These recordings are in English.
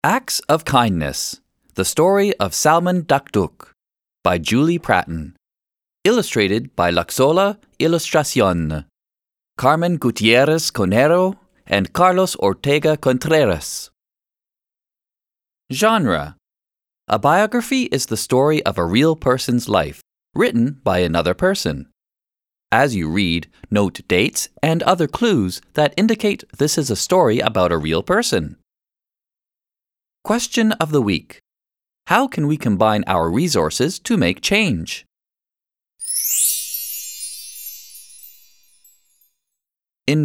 Acts of Kindness, The Story of Salmon Dakduk by Julie Pratton. Illustrated by Laxola Ilustración. Carmen Gutierrez Conero and Carlos Ortega Contreras. Genre: a biography is the story of a real person's life, written by another person. As you read, note dates and other clues that indicate this is a story about a real person. Question of the week: how can we combine our resources to make change? In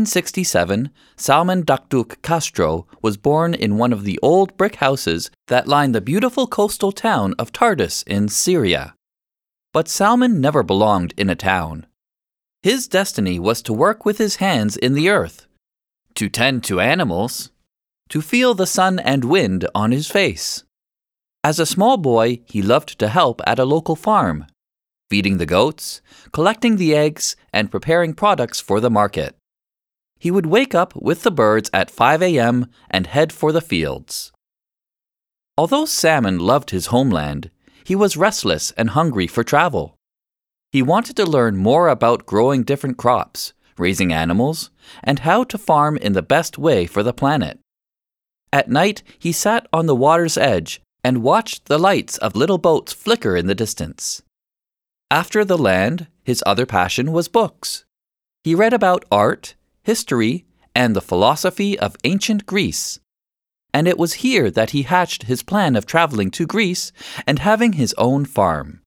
1967, Salmon Dakduk Castro was born in one of the old brick houses that line the beautiful coastal town of Tartus in Syria. But Salmon never belonged in a town. His destiny was to work with his hands in the earth, to tend to animals, to feel the sun and wind on his face. As a small boy, he loved to help at a local farm, feeding the goats, collecting the eggs, and preparing products for the market. He would wake up with the birds at 5 a.m. and head for the fields. Although Salmon loved his homeland, he was restless and hungry for travel. He wanted to learn more about growing different crops, raising animals, and how to farm in the best way for the planet. At night, he sat on the water's edge and watched the lights of little boats flicker in the distance. After the land, his other passion was books. He read about art, history, and the philosophy of ancient Greece. And it was here that he hatched his plan of traveling to Greece and having his own farm.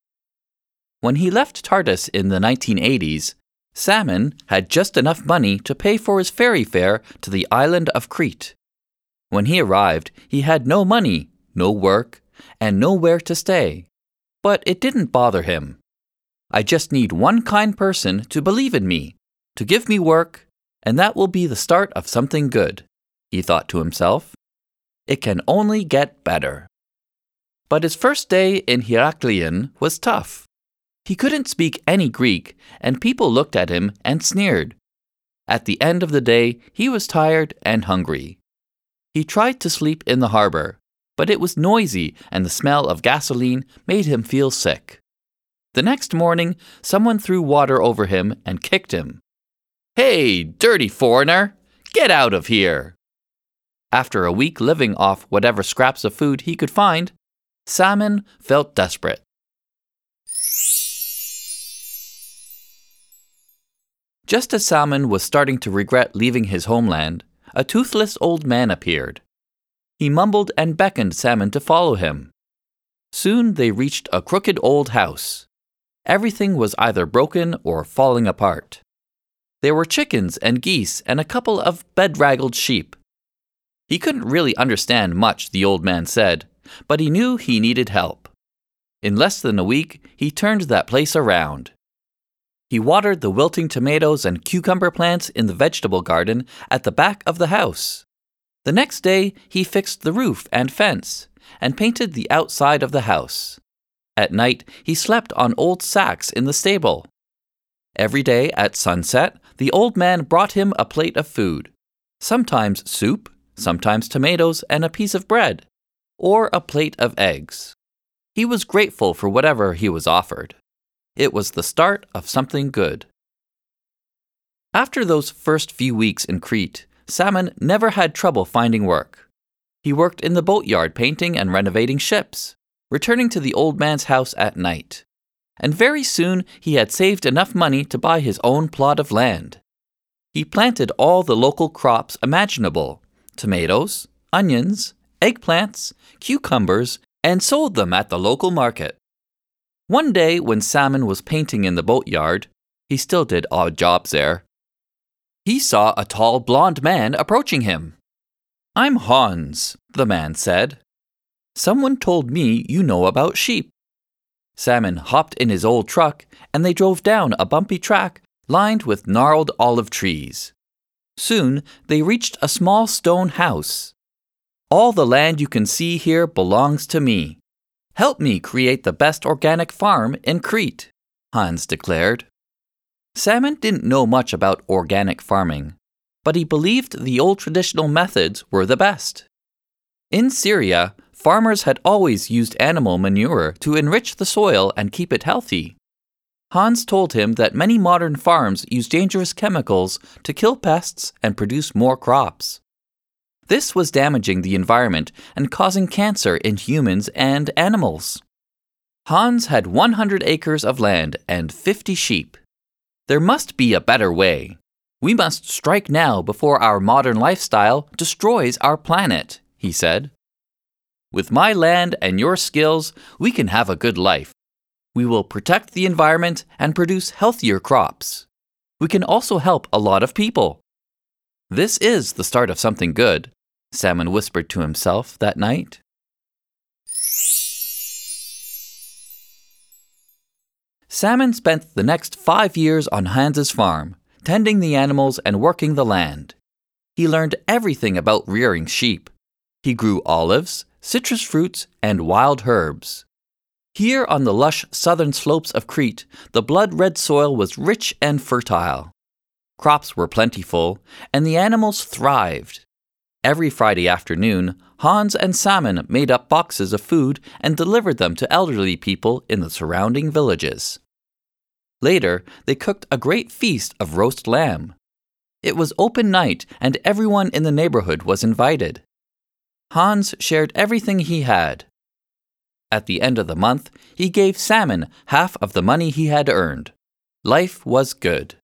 When he left Tartus in the 1980s, Salmon had just enough money to pay for his ferry fare to the island of Crete. When he arrived, he had no money, no work, and nowhere to stay. But it didn't bother him. I just need one kind person to believe in me, to give me work, and that will be the start of something good, he thought to himself. It can only get better. But his first day in Heraklion was tough. He couldn't speak any Greek, and people looked at him and sneered. At the end of the day, he was tired and hungry. He tried to sleep in the harbor, but it was noisy and the smell of gasoline made him feel sick. The next morning, someone threw water over him and kicked him. "Hey, dirty foreigner! Get out of here!" After a week living off whatever scraps of food he could find, Salmon felt desperate. Just as Salmon was starting to regret leaving his homeland, a toothless old man appeared. He mumbled and beckoned Salmon to follow him. Soon they reached a crooked old house. Everything was either broken or falling apart. There were chickens and geese and a couple of bedraggled sheep. He couldn't really understand much the old man said, but he knew he needed help. In less than a week, he turned that place around. He watered the wilting tomatoes and cucumber plants in the vegetable garden at the back of the house. The next day, he fixed the roof and fence, and painted the outside of the house. At night, he slept on old sacks in the stable. Every day at sunset, the old man brought him a plate of food, sometimes soup, sometimes tomatoes and a piece of bread, or a plate of eggs. He was grateful for whatever he was offered. It was the start of something good. After those first few weeks in Crete, Salmon never had trouble finding work. He worked in the boatyard painting and renovating ships, returning to the old man's house at night. And very soon he had saved enough money to buy his own plot of land. He planted all the local crops imaginable: tomatoes, onions, eggplants, cucumbers, and sold them at the local market. One day when Salmon was painting in the boatyard, he still did odd jobs there, he saw a tall blond man approaching him. "I'm Hans," the man said. "Someone told me you know about sheep." Salmon hopped in his old truck, and they drove down a bumpy track lined with gnarled olive trees. Soon they reached a small stone house. "All the land you can see here belongs to me. Help me create the best organic farm in Crete," Hans declared. Salmon didn't know much about organic farming, but he believed the old traditional methods were the best. In Syria, farmers had always used animal manure to enrich the soil and keep it healthy. Hans told him that many modern farms use dangerous chemicals to kill pests and produce more crops. This was damaging the environment and causing cancer in humans and animals. Hans had 100 acres of land and 50 sheep. There must be a better way. We must strike now before our modern lifestyle destroys our planet, he said. With my land and your skills, we can have a good life. We will protect the environment and produce healthier crops. We can also help a lot of people. This is the start of something good, Salmon whispered to himself that night. Salmon spent the next 5 years on Hans's farm, tending the animals and working the land. He learned everything about rearing sheep. He grew olives, citrus fruits, and wild herbs. Here on the lush southern slopes of Crete, the blood-red soil was rich and fertile. Crops were plentiful, and the animals thrived. Every Friday afternoon, Hans and Salmon made up boxes of food and delivered them to elderly people in the surrounding villages. Later, they cooked a great feast of roast lamb. It was open night, and everyone in the neighborhood was invited. Hans shared everything he had. At the end of the month, he gave Salmon half of the money he had earned. Life was good.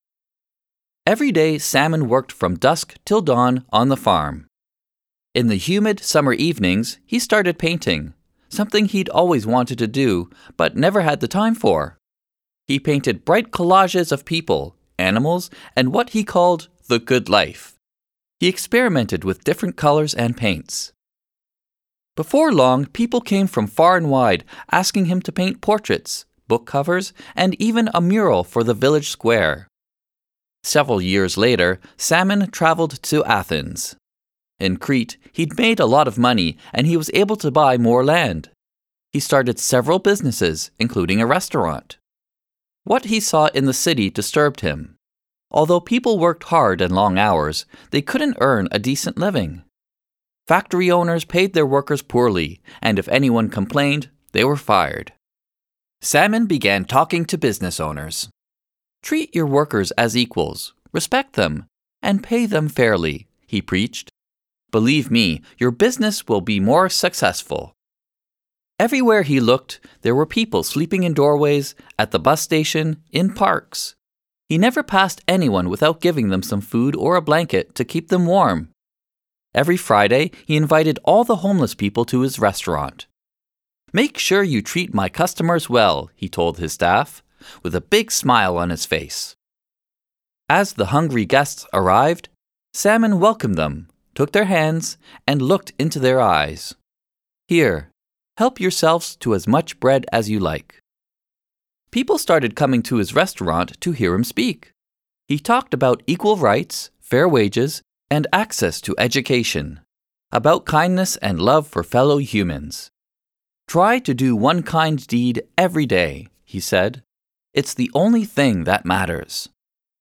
Every day, Salmon worked from dusk till dawn on the farm. In the humid summer evenings, he started painting, something he'd always wanted to do, but never had the time for. He painted bright collages of people, animals, and what he called the good life. He experimented with different colors and paints. Before long, people came from far and wide asking him to paint portraits, book covers, and even a mural for the village square. Several years later, Salmon traveled to Athens. In Crete, he'd made a lot of money and he was able to buy more land. He started several businesses, including a restaurant. What he saw in the city disturbed him. Although people worked hard and long hours, they couldn't earn a decent living. Factory owners paid their workers poorly, and if anyone complained, they were fired. Salmon began talking to business owners. Treat your workers as equals, respect them, and pay them fairly, he preached. Believe me, your business will be more successful. Everywhere he looked, there were people sleeping in doorways, at the bus station, in parks. He never passed anyone without giving them some food or a blanket to keep them warm. Every Friday, he invited all the homeless people to his restaurant. Make sure you treat my customers well, he told his staff, with a big smile on his face. As the hungry guests arrived, Salmon welcomed them, took their hands, and looked into their eyes. Here, help yourselves to as much bread as you like. People started coming to his restaurant to hear him speak. He talked about equal rights, fair wages, and access to education, about kindness and love for fellow humans. Try to do one kind deed every day, he said. It's the only thing that matters.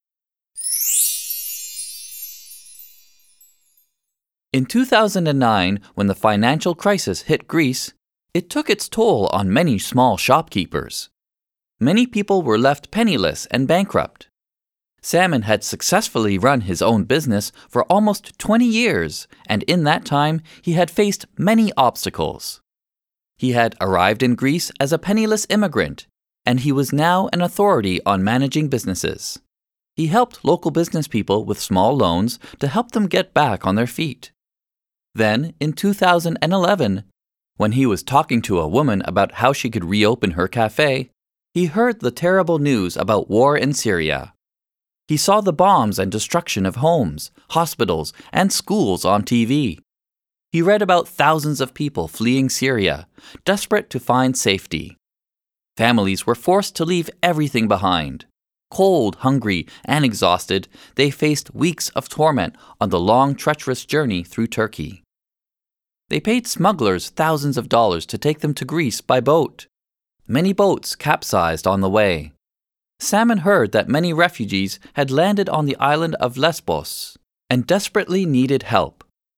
In 2009, when the financial crisis hit Greece, it took its toll on many small shopkeepers. Many people were left penniless and bankrupt. Salmon had successfully run his own business for almost 20 years, and in that time he had faced many obstacles. He had arrived in Greece as a penniless immigrant, and he was now an authority on managing businesses. He helped local business people with small loans to help them get back on their feet. Then, in 2011, when he was talking to a woman about how she could reopen her cafe, he heard the terrible news about war in Syria. He saw the bombs and destruction of homes, hospitals, and schools on TV. He read about thousands of people fleeing Syria, desperate to find safety. Families were forced to leave everything behind. Cold, hungry, and exhausted, they faced weeks of torment on the long, treacherous journey through Turkey. They paid smugglers thousands of dollars to take them to Greece by boat. Many boats capsized on the way. Salmon heard that many refugees had landed on the island of Lesbos and desperately needed help.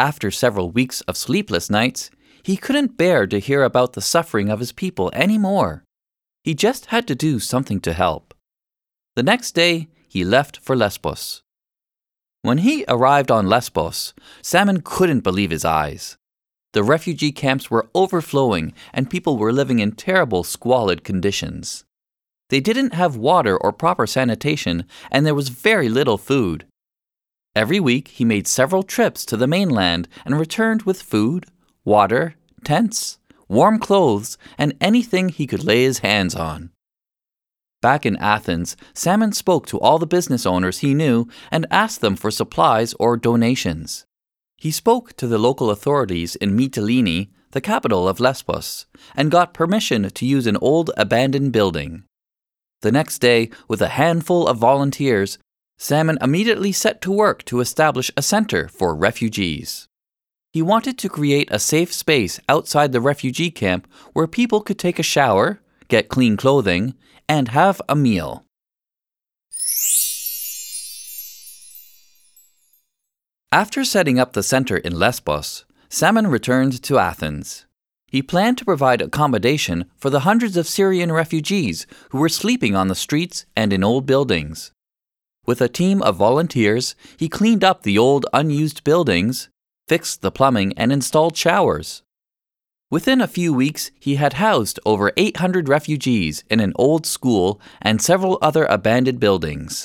After several weeks of sleepless nights, he couldn't bear to hear about the suffering of his people anymore. He just had to do something to help. The next day, he left for Lesbos. When he arrived on Lesbos, Salmon couldn't believe his eyes. The refugee camps were overflowing and people were living in terrible, squalid conditions. They didn't have water or proper sanitation, and there was very little food. Every week, he made several trips to the mainland and returned with food, water, tents, warm clothes, and anything he could lay his hands on. Back in Athens, Salmon spoke to all the business owners he knew and asked them for supplies or donations. He spoke to the local authorities in Mytilene, the capital of Lesbos, and got permission to use an old abandoned building. The next day, with a handful of volunteers, Salmon immediately set to work to establish a center for refugees. He wanted to create a safe space outside the refugee camp where people could take a shower, get clean clothing, and have a meal. After setting up the center in Lesbos, Salmon returned to Athens. He planned to provide accommodation for the hundreds of Syrian refugees who were sleeping on the streets and in old buildings. With a team of volunteers, he cleaned up the old unused buildings, fixed the plumbing, and installed showers. Within a few weeks, he had housed over 800 refugees in an old school and several other abandoned buildings.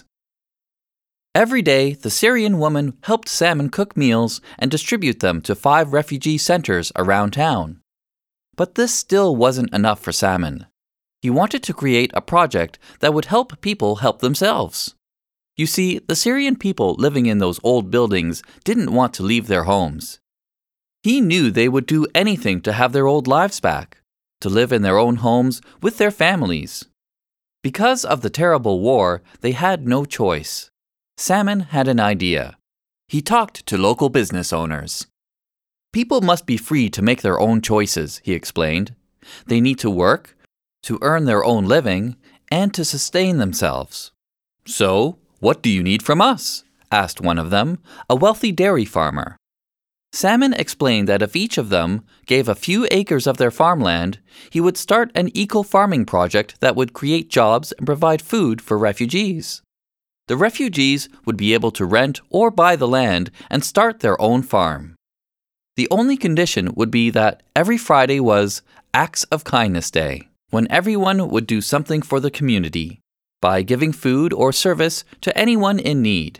Every day, the Syrian woman helped Salmon cook meals and distribute them to 5 refugee centers around town. But this still wasn't enough for Salmon. He wanted to create a project that would help people help themselves. You see, the Syrian people living in those old buildings didn't want to leave their homes. He knew they would do anything to have their old lives back, to live in their own homes with their families. Because of the terrible war, they had no choice. Salmon had an idea. He talked to local business owners. People must be free to make their own choices, he explained. They need to work, to earn their own living, and to sustain themselves. So, what do you need from us? Asked one of them, a wealthy dairy farmer. Salmon explained that if each of them gave a few acres of their farmland, he would start an eco-farming project that would create jobs and provide food for refugees. The refugees would be able to rent or buy the land and start their own farm. The only condition would be that every Friday was Acts of Kindness Day, when everyone would do something for the community, by giving food or service to anyone in need.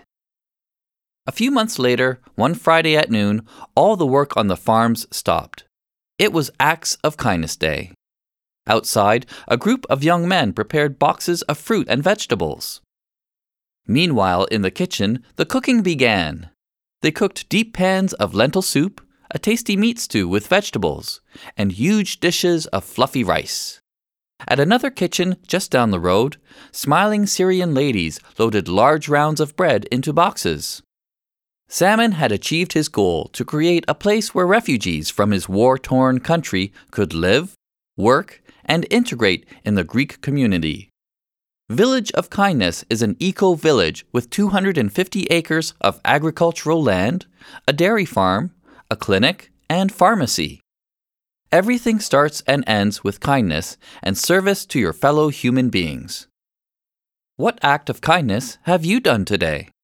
A few months later, one Friday at noon, all the work on the farms stopped. It was Acts of Kindness Day. Outside, a group of young men prepared boxes of fruit and vegetables. Meanwhile, in the kitchen, the cooking began. They cooked deep pans of lentil soup, a tasty meat stew with vegetables, and huge dishes of fluffy rice. At another kitchen just down the road, smiling Syrian ladies loaded large rounds of bread into boxes. Salmon had achieved his goal to create a place where refugees from his war-torn country could live, work, and integrate in the Greek community. Village of Kindness is an eco-village with 250 acres of agricultural land, a dairy farm, a clinic, and pharmacy. Everything starts and ends with kindness and service to your fellow human beings. What act of kindness have you done today?